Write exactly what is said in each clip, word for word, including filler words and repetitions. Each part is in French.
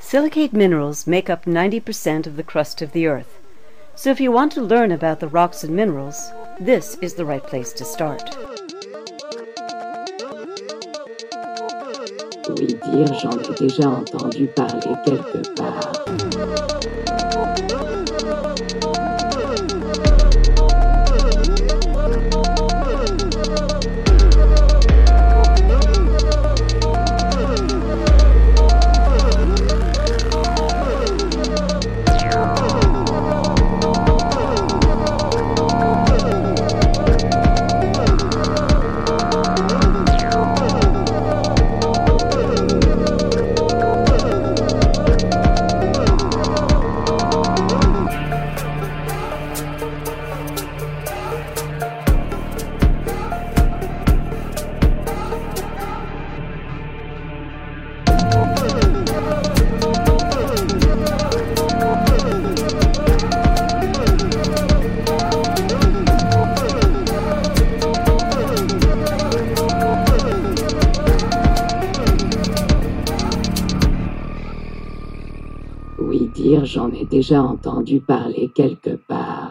Silicate minerals make up ninety percent of the crust of the Earth. So if you want to learn about the rocks and minerals, this is the right place to start. Oui, dire, j'en ai déjà entendu parler quelque part. Oui, dire, j'en ai déjà entendu parler quelque part.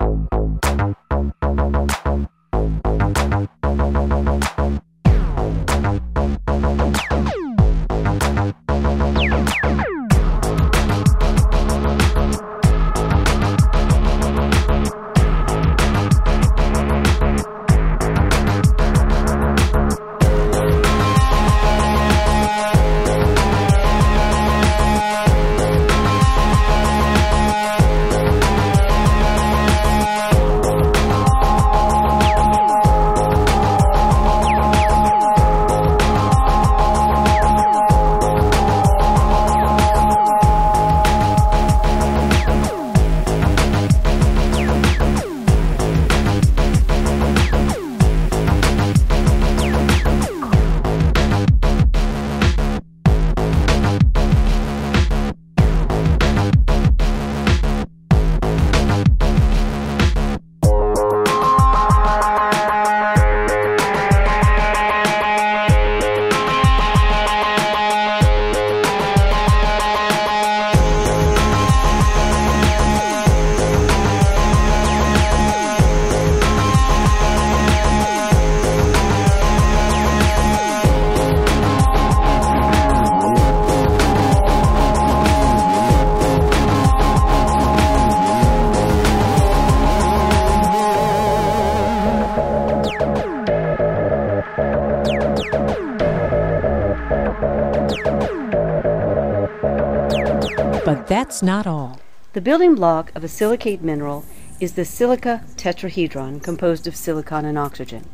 But that's not all. The building block of a silicate mineral is the silica tetrahedron composed of silicon and oxygen.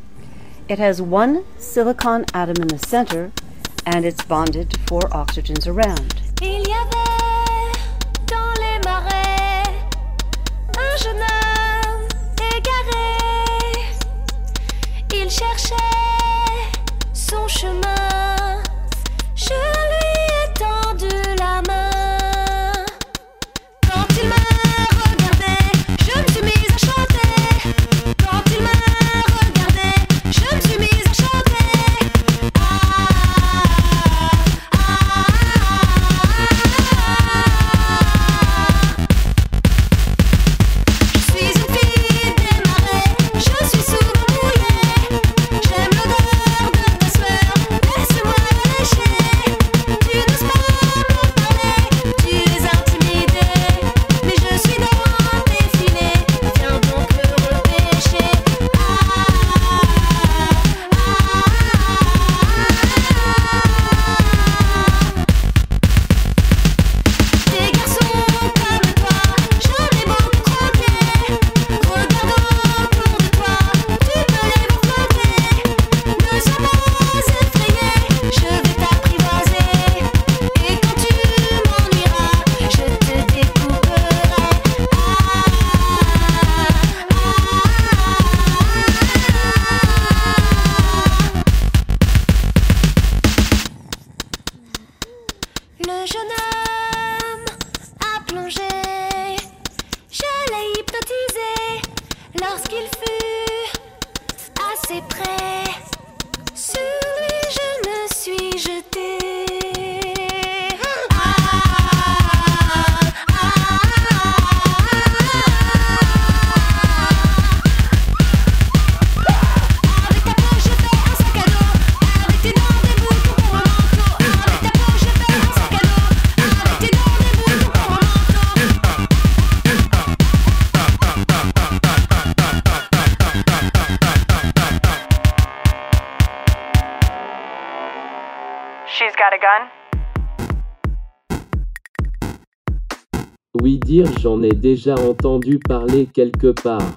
It has one silicon atom in the center and it's bonded to four oxygens around. Il y avait dans les marais un jeune homme égaré. Il cherchait son chemin. Je lui ai tendu la main. Quand il m'a regardé, je me suis mise à chanter. Quand il m'a regardé, je me suis mise à chanter. Ah, ah, ah, ah. Je suis une fille des marais, je suis souvent mouillée. J'aime l'odeur de ta sueur, laisse-moi la lécher. Tu n'oses pas m'en parler, tu es intimidée. Mais je suis dans tes filets, viens donc me repêcher. Ah, ah, Des garçons comme toi, j'en ai beaucoup croqué. Regarde autour de toi, tu peux les voir flotter. Ne sois pas effrayé, je vais t'apprivoiser. Et quand tu m'ennuieras, je te découperai. Ah, ah, Le jeune homme a plongé, je l'ai hypnotisé. Lorsqu'il fut assez près, sur lui je me suis jetée. Ah, She's got a gun? Oui dire j'en ai déjà entendu parler quelque part.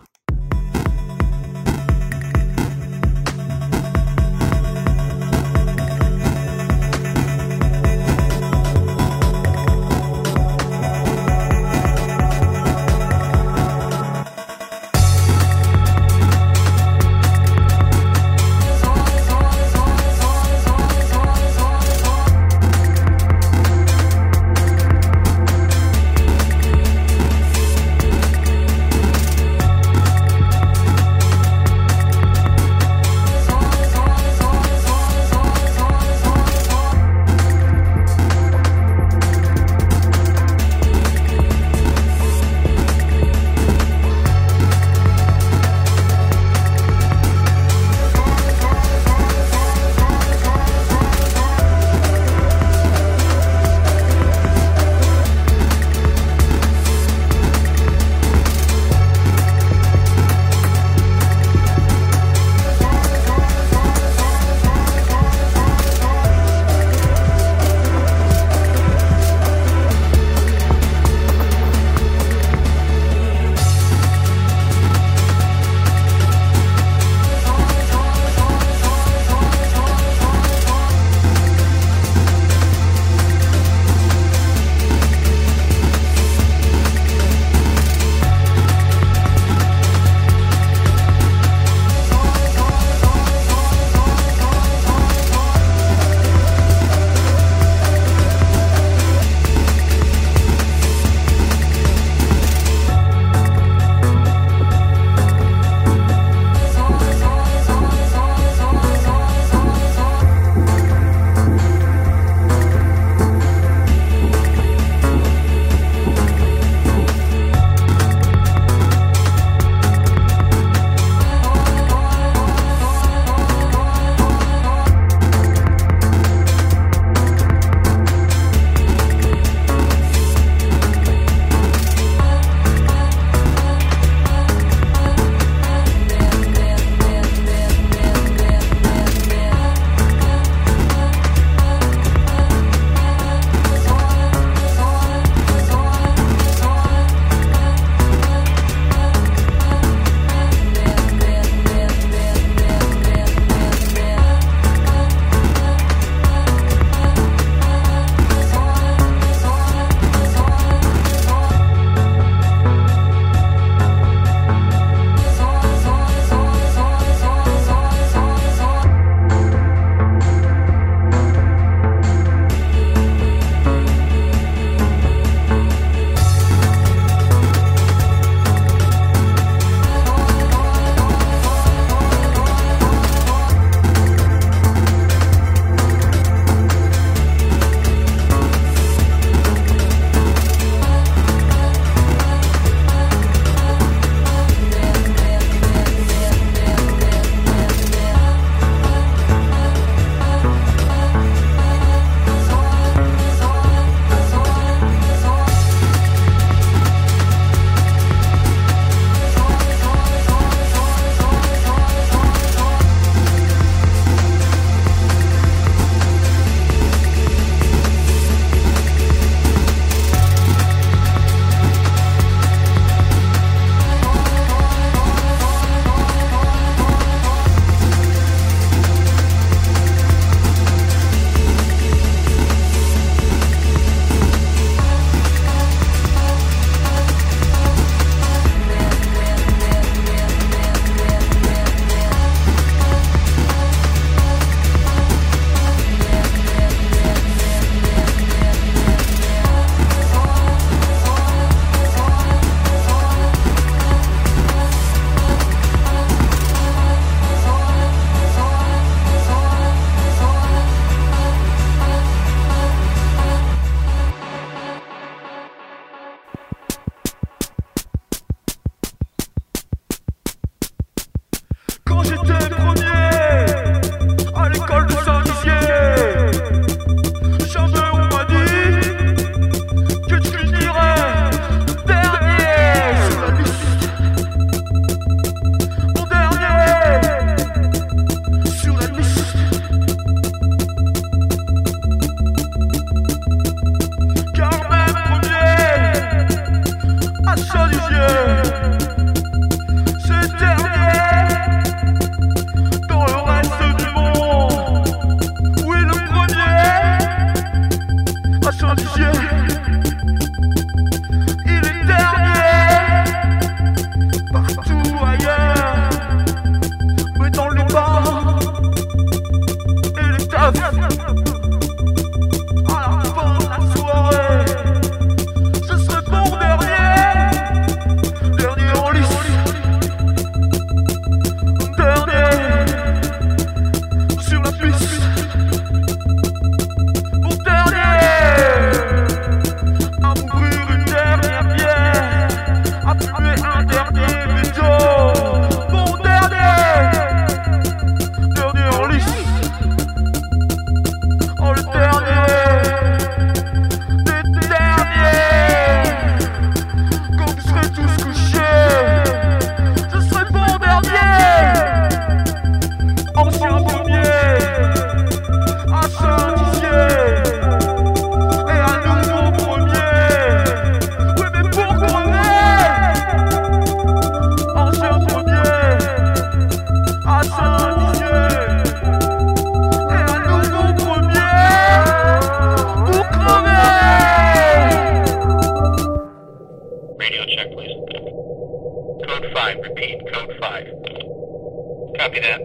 five. Copy that.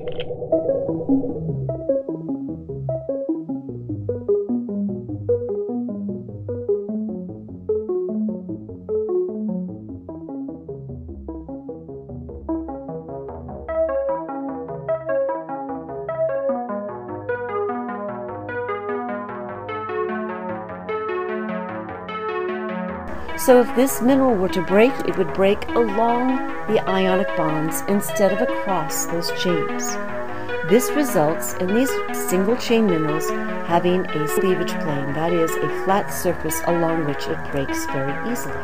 So if this mineral were to break, it would break along the ionic bonds instead of across those chains. This results in these single chain minerals having a cleavage plane, that is, a flat surface along which it breaks very easily.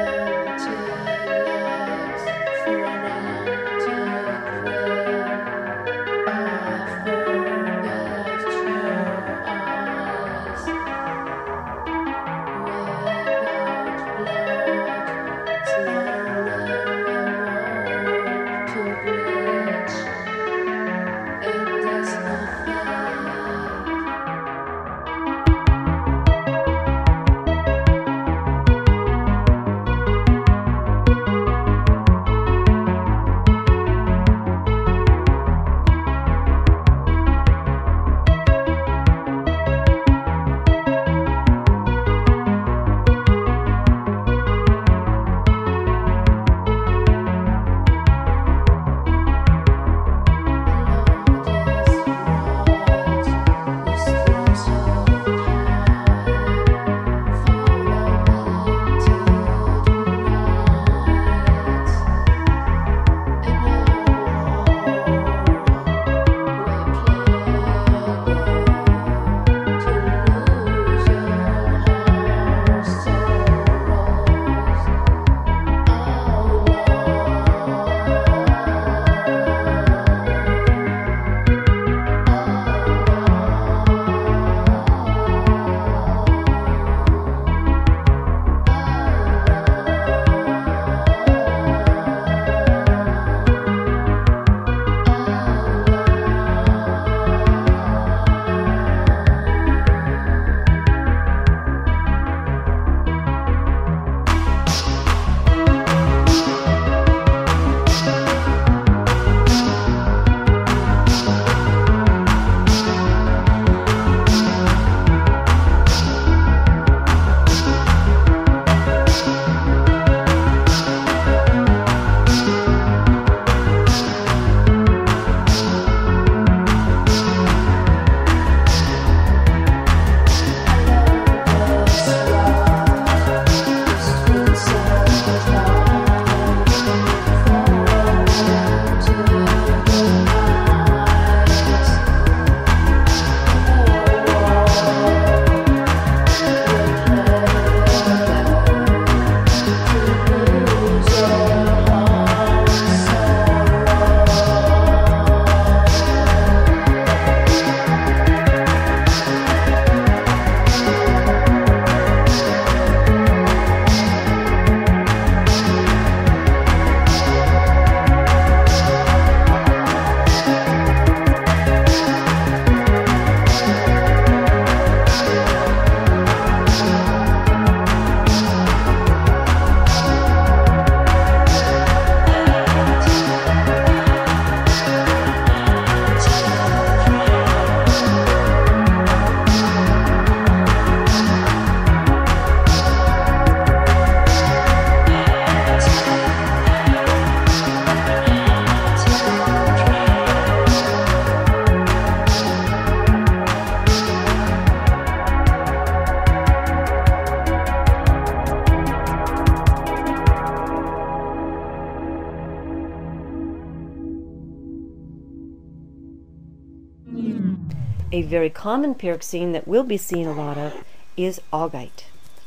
A very common pyroxene that we'll be seeing a lot of is augite.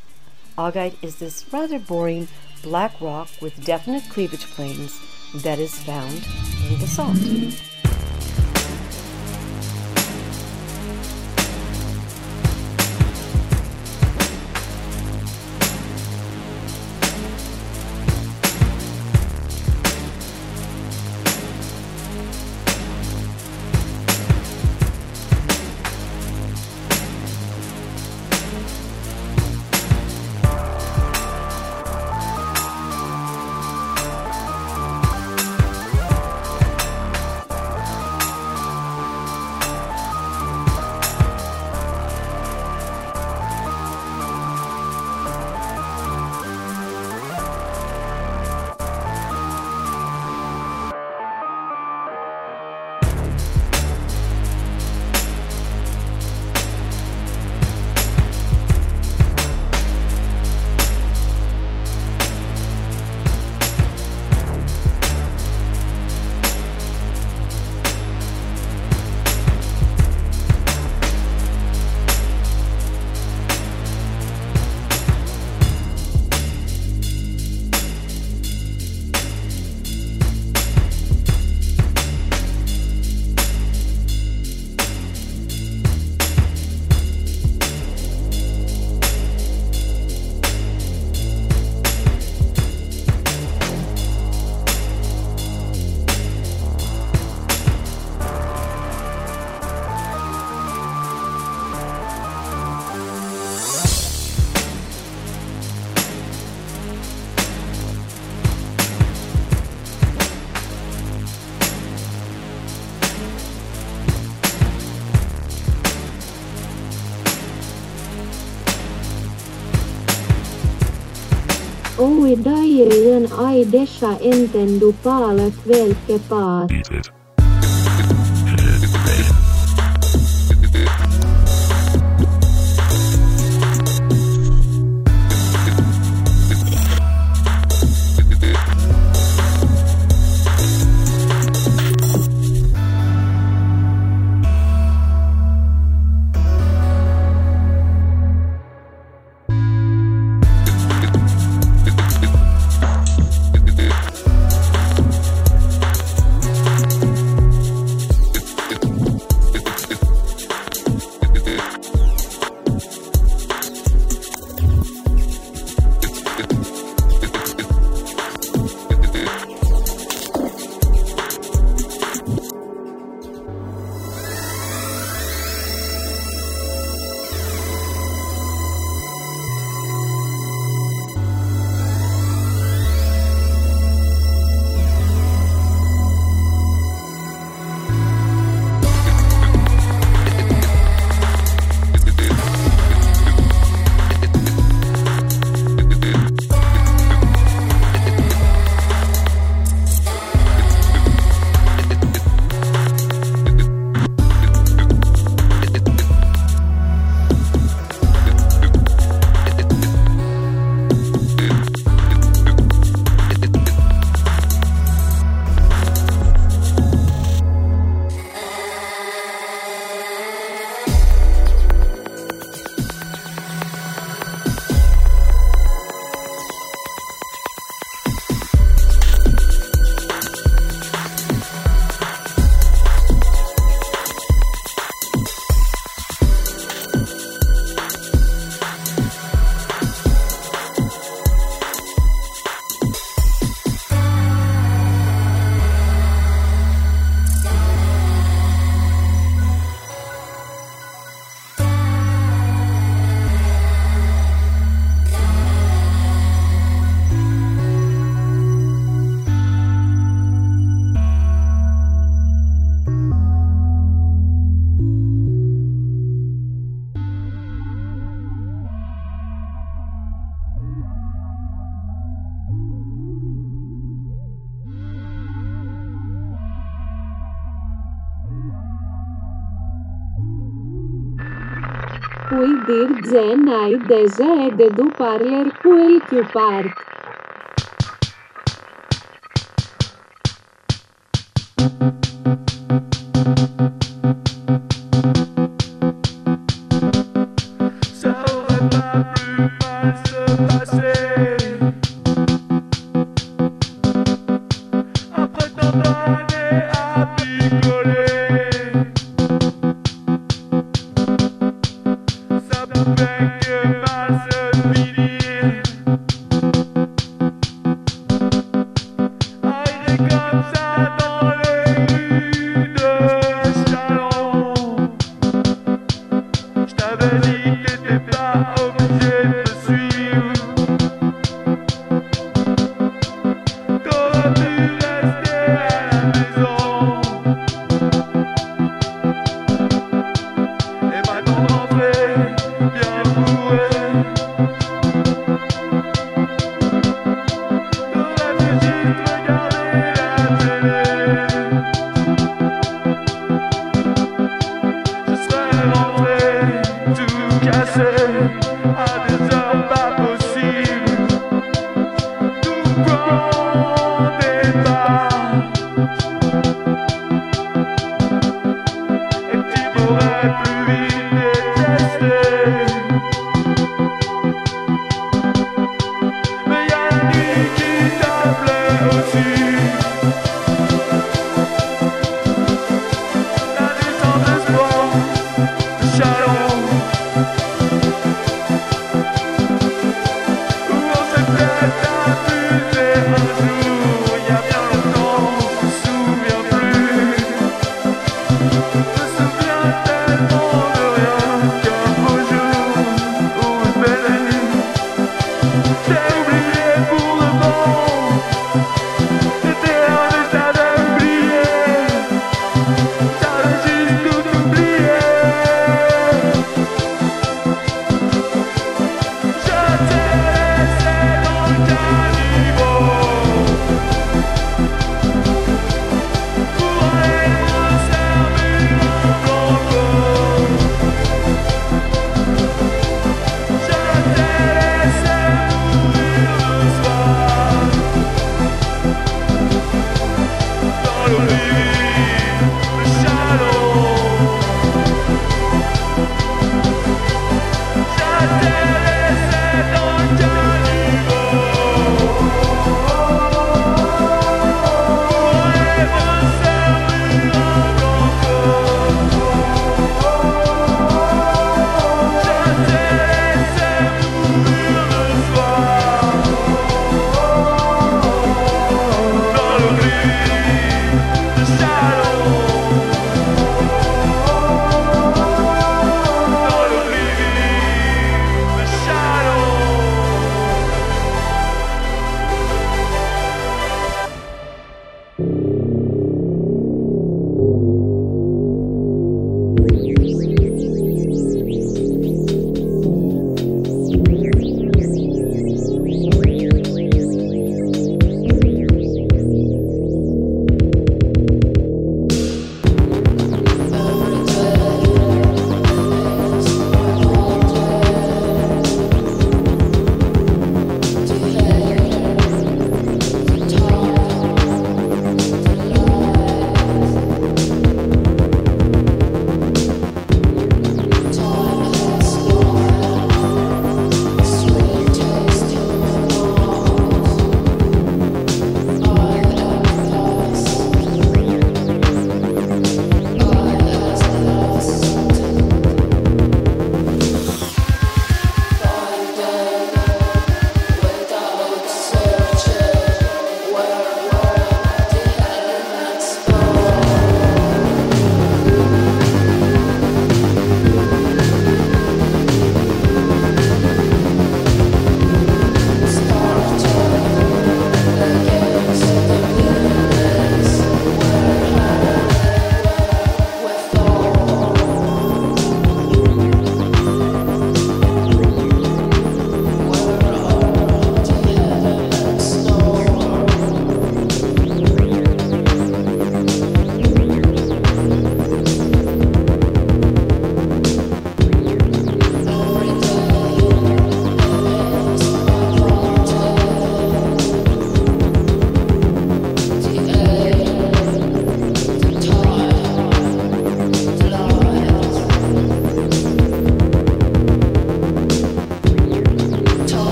Augite is this rather boring black rock with definite cleavage planes that is found in basalt. Oi daien ai dessa enten du paalet velkepaat. Cui dir gen ai desa ed du parler quel più part. Ça aurait pas plus mal se passer après tant d'années à picoler. Ça pouvait que mal se finir. Arriver comme ça dans les rues de Chalon. Je t'avais dit que t'étais pas obligé de me suivre. T'aurais pu rester à la maison. Et maintenant rentrer bien bourré. T'aurais pu juste regarder la télé. Je serais rentré tout cassé à des heures pas possibles. Tout grand départ. Et tu m'aurais plus vite détesté. Mais y'a la nuit qui t'appelait aussi. La descente d'espoir de Chalon.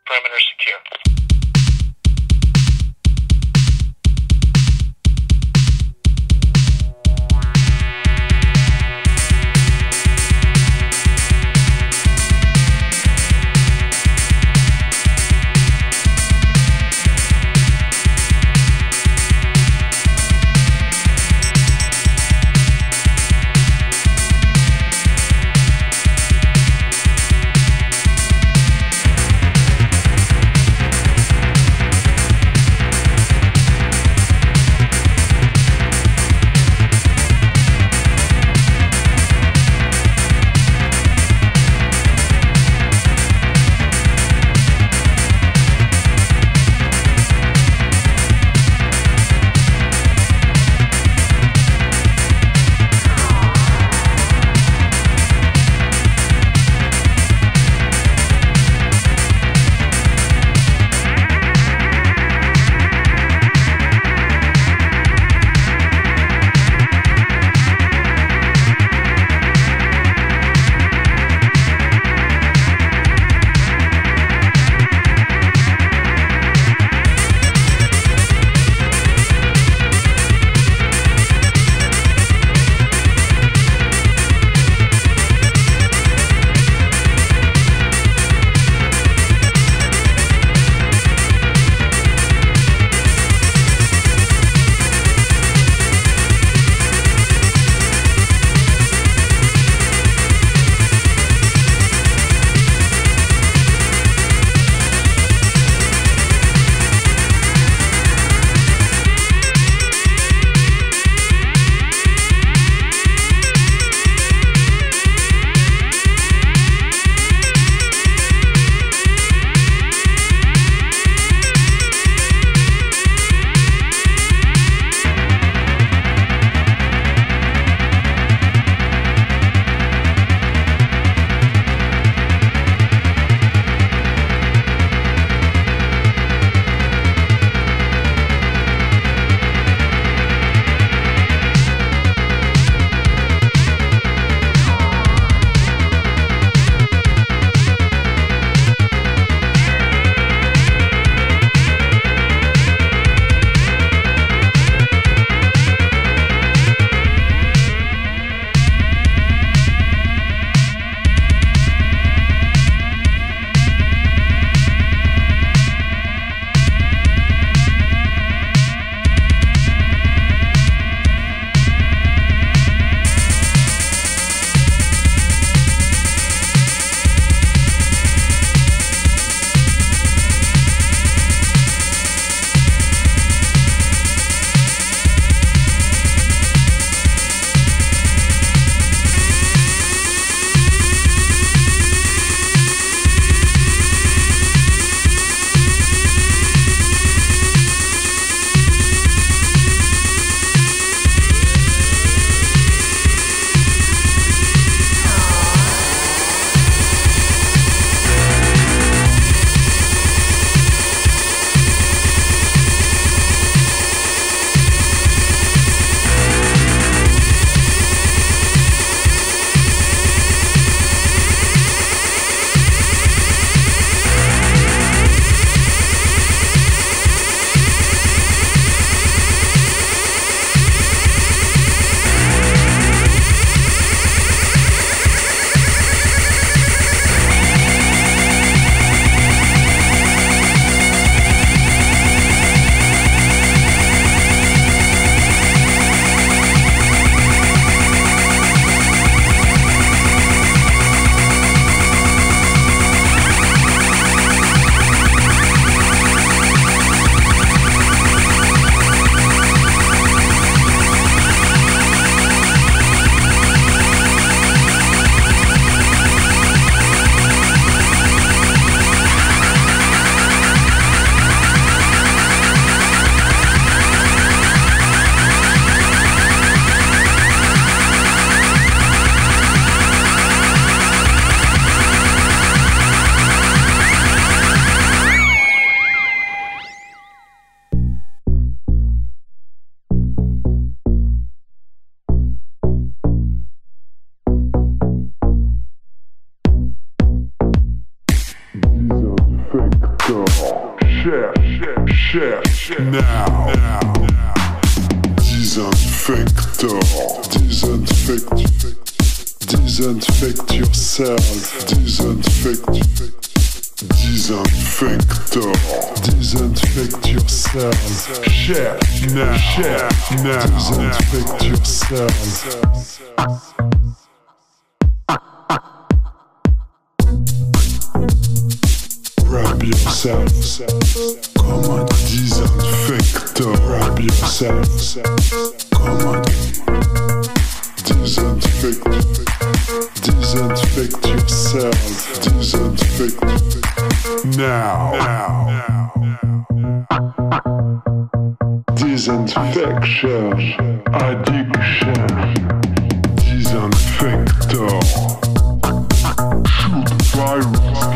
Perimeter secure. cherche, cherche, now, now. Disinfector, disinfect, disinfect yourself, disinfect, disinfector, disinfect yourself, cherche, now, cherche, now, disinfect yourself. Rub yourself, come on, disinfector. Rub yourself, come on, disinfect, disinfect yourself, disinfect now, now. Disinfection, addiction, disinfector, shoot virus.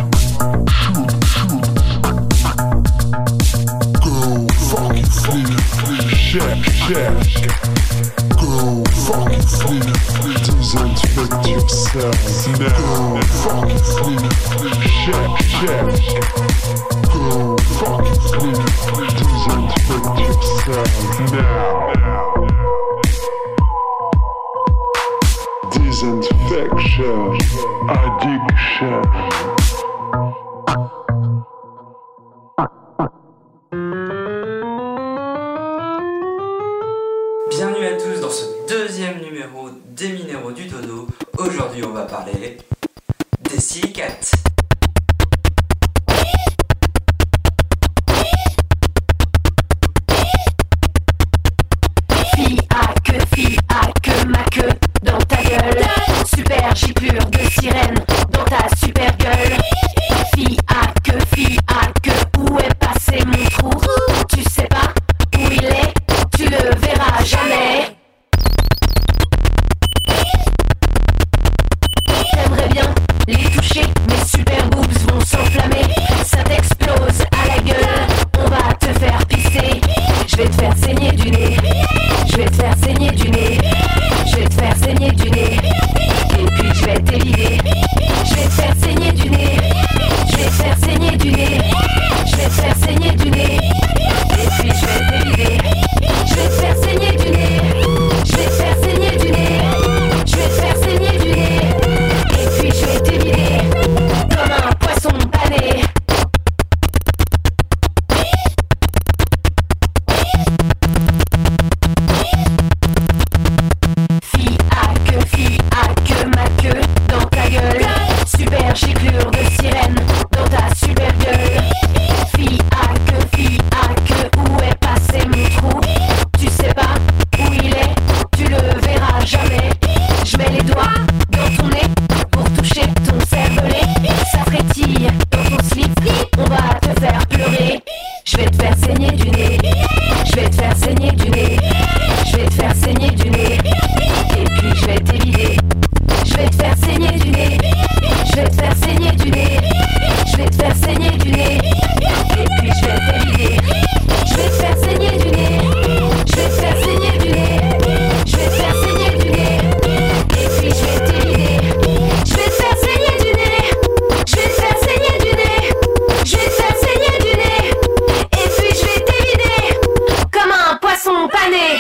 Check, check. Go fucking flee. Disinfect yourself now. Go fucking flee. Check, check. Go fucking flee. Disinfect yourself now. Disinfection, addiction. Bienvenue à tous dans ce deuxième numéro des minéraux du dodo. Aujourd'hui on va parler des silicates. Fille à queue, fille à queue, ma queue dans ta gueule. Super giclure de sirène dans ta super gueule. Fille à queue, fille à queue, où est passé mon trou? Tu sais pas où il est, tu le verras jamais. T'aimerais bien les toucher, mes super boobs vont s'enflammer. Ça t'explose à la gueule, on va te faire pisser. Je vais te faire saigner du nez, je vais te faire saigner du nez, je vais te faire saigner du nez. Et puis je vais t'évider, je vais te faire saigner du nez, je vais te faire saigner du nez, je vais te faire saigner du nez. Et puis je vais t'évider, je vais te faire saigner du nez, je vais te faire saigner du nez, je vais te faire saigner du nez. Et puis je vais t'évider comme un poisson pané. Fille à queue, fille à queue, ma queue dans ta gueule. Super giclure de sirène dans ta super gueule. Fille à queue, fille à queue, où est passé mon trou? Tu sais pas où il est, tu le verras jamais. Je mets les doigts dans ton nez pour toucher ton cervelet. Ça frétille dans ton slip, on va te faire pleurer. Je vais te faire saigner du nez, je vais te faire saigner du nez, je vais te faire saigner du nez. Et puis je vais t'évider, je vais te faire saigner du nez, je vais te faire saigner du nez, je vais te faire saigner du nez. Et puis je vais t'évider, je vais te faire saigner du nez, je vais te faire saigner du nez, je vais te faire saigner du nez. Et puis je vais t'évider, je vais te faire saigner du nez, je vais te faire saigner du nez, je vais te faire saigner du nez. Et puis je vais t'évider comme un poisson pané.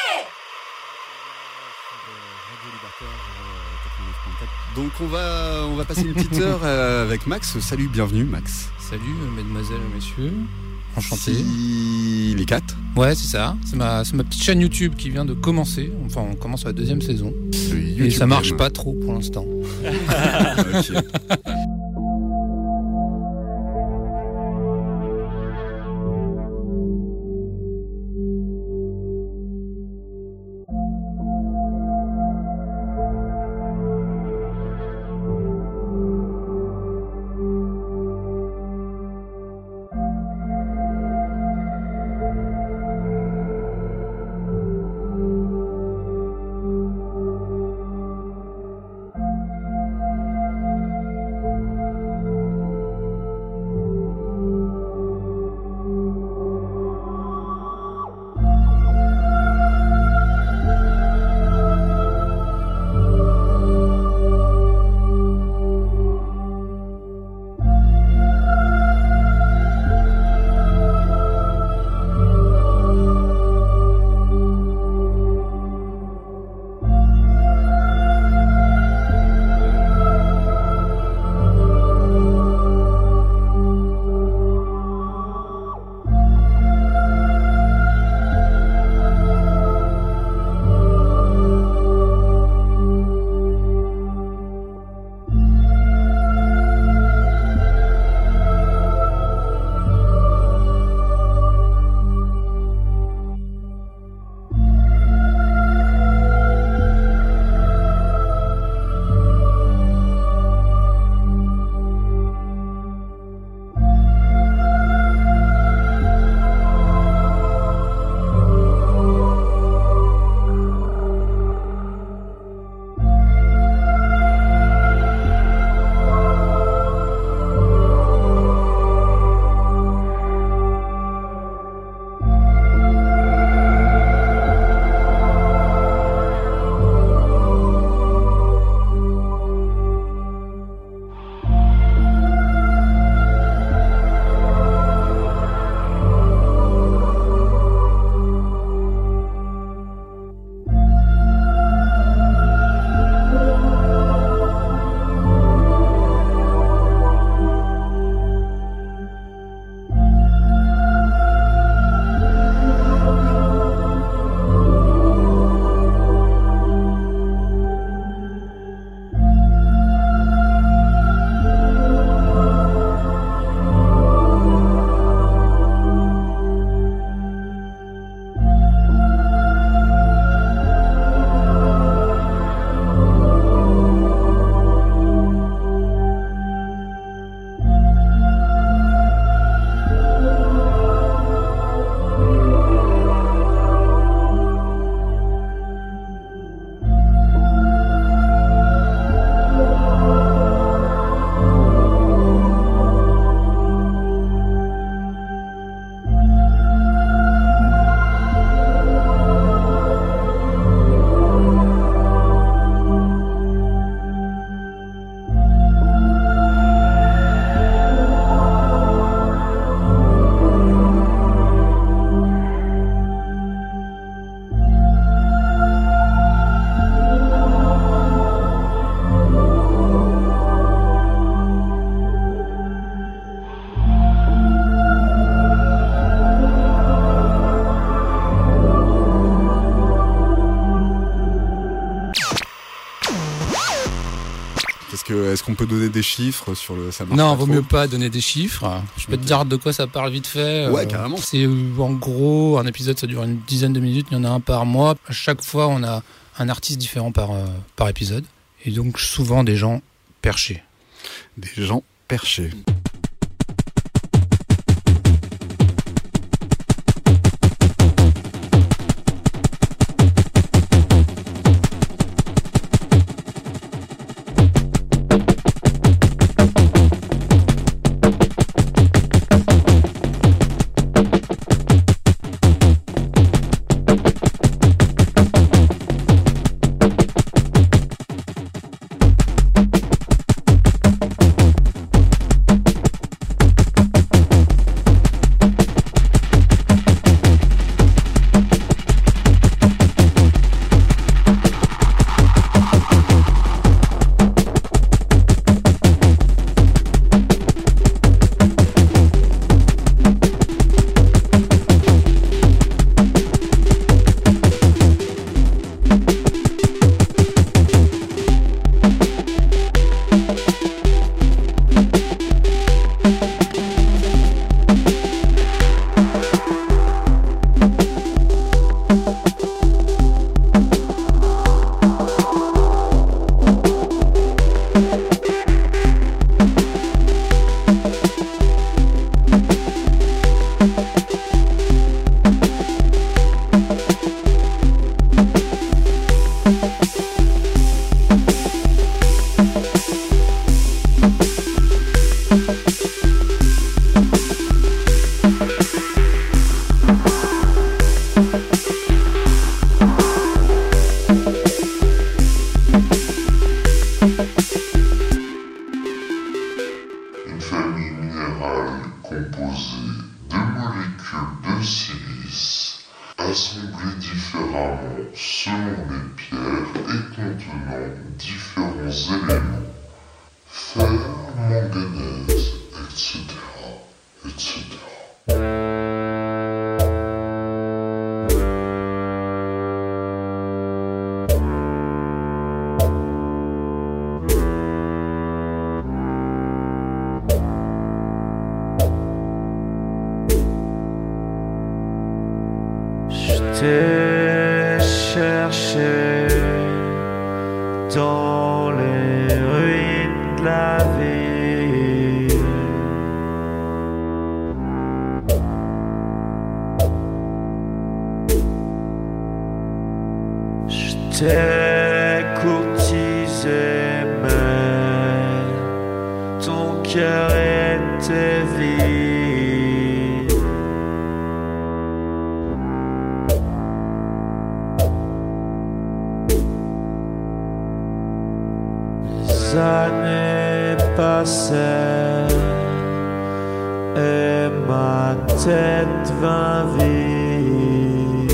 Donc on va, on va passer une petite heure euh, avec Max. Salut, bienvenue Max. Salut mesdemoiselles et messieurs, enchanté. Si... Les quatre. Ouais, c'est ça, c'est ma, c'est ma petite chaîne YouTube qui vient de commencer. Enfin, on commence la deuxième saison. Et ça marche pas trop pour l'instant. Ok. que, est-ce qu'on peut donner des chiffres sur le ça marche Non, pas vaut trop mieux pas donner des chiffres. Je peux Ok. te dire de quoi ça parle vite fait. Ouais, Euh, carrément. C'est euh, en gros, un épisode, ça dure une dizaine de minutes. Il y en a un par mois. À chaque fois, on a un artiste différent par, euh, par épisode. Et donc, souvent, des gens perchés. Des gens perchés. Une famille minérale composée de molécules de silice assemblées différemment selon les pierres et contenant différents éléments, fer, manganèse, et cetera, et cetera. Je t'ai cherché dans les ruines de la ville. Je t'ai courtisé, mais ton cœur était vide. Les années passèrent et ma tête vint vide.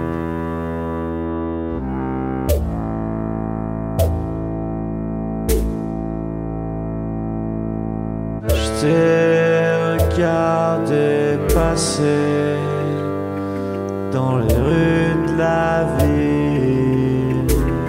Je t'ai regardé passer dans les rues de la ville.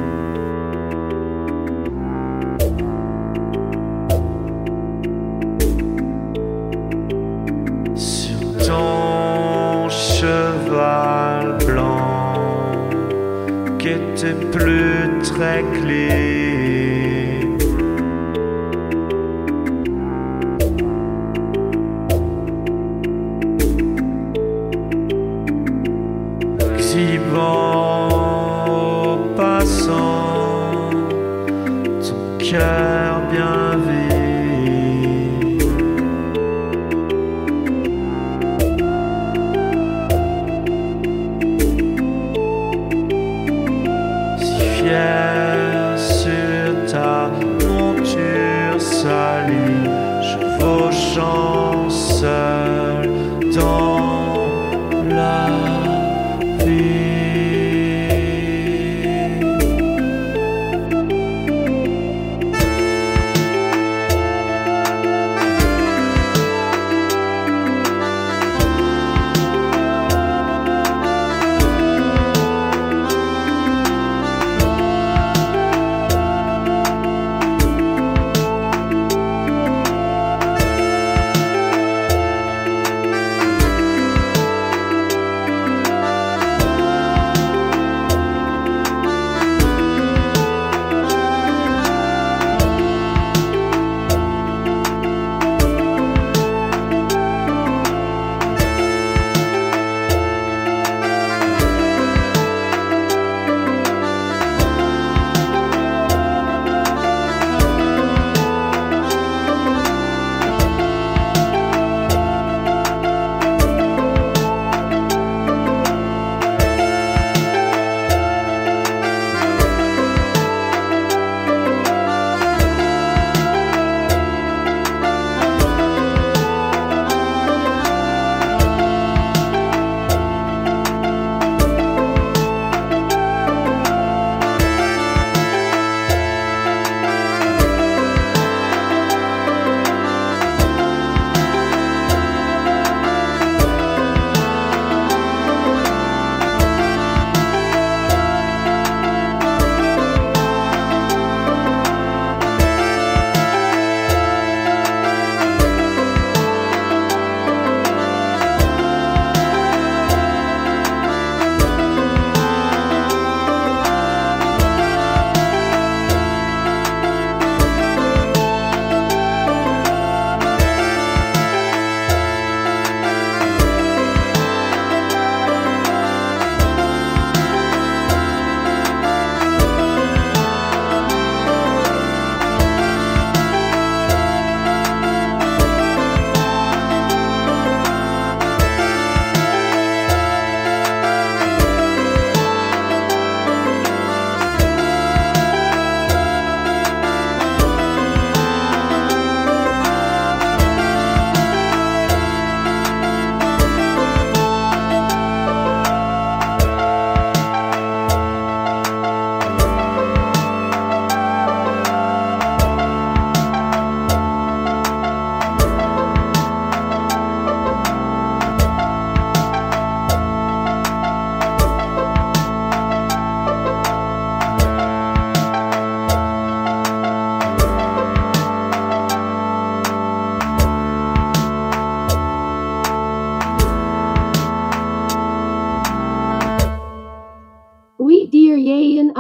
Sur ton cheval blanc qui était plus très clean. Exhibant au passant ton cœur bien vide. Si fier sur ta monture salie, je vauchant seul dans la vie.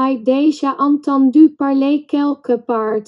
ai déjà entendu parler quelque part?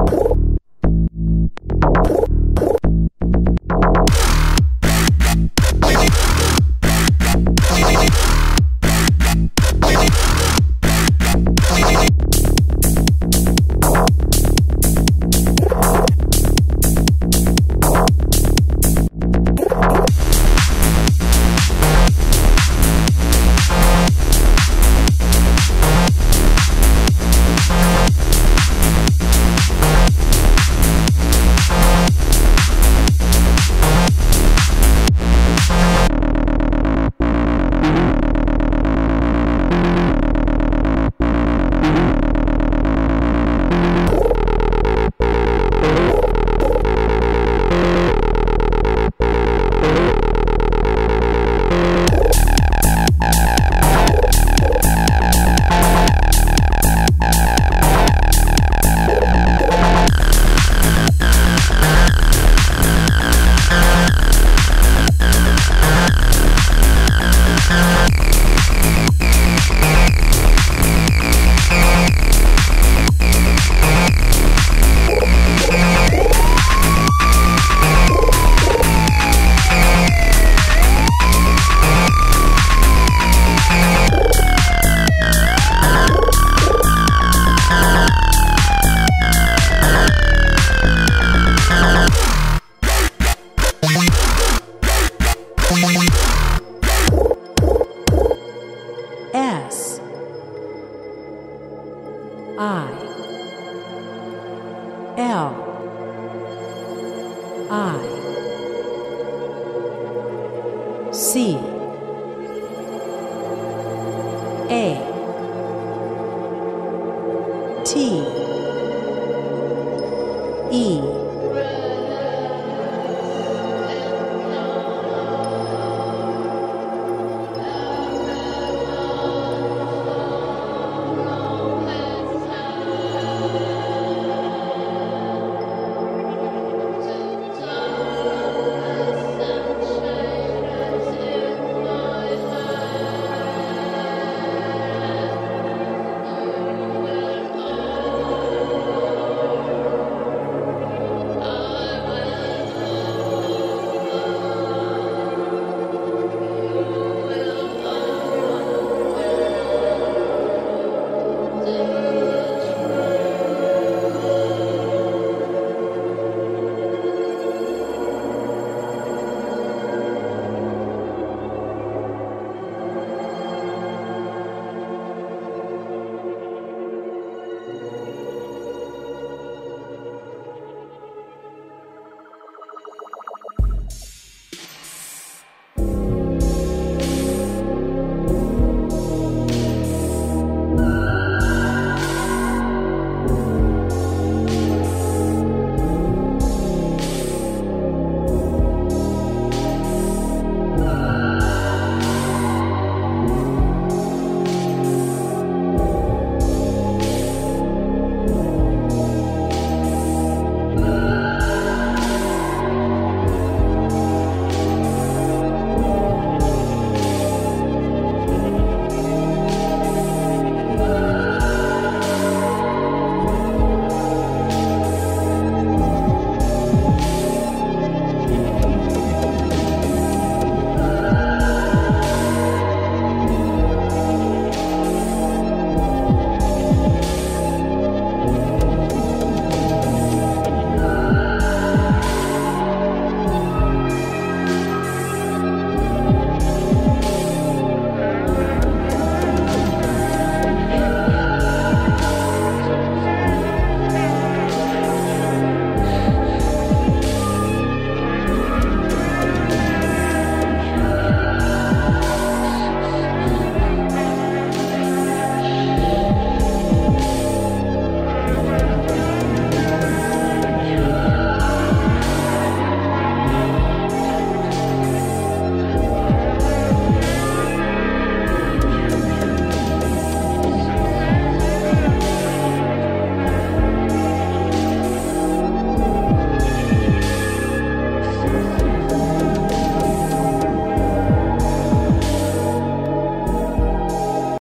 S I L I C A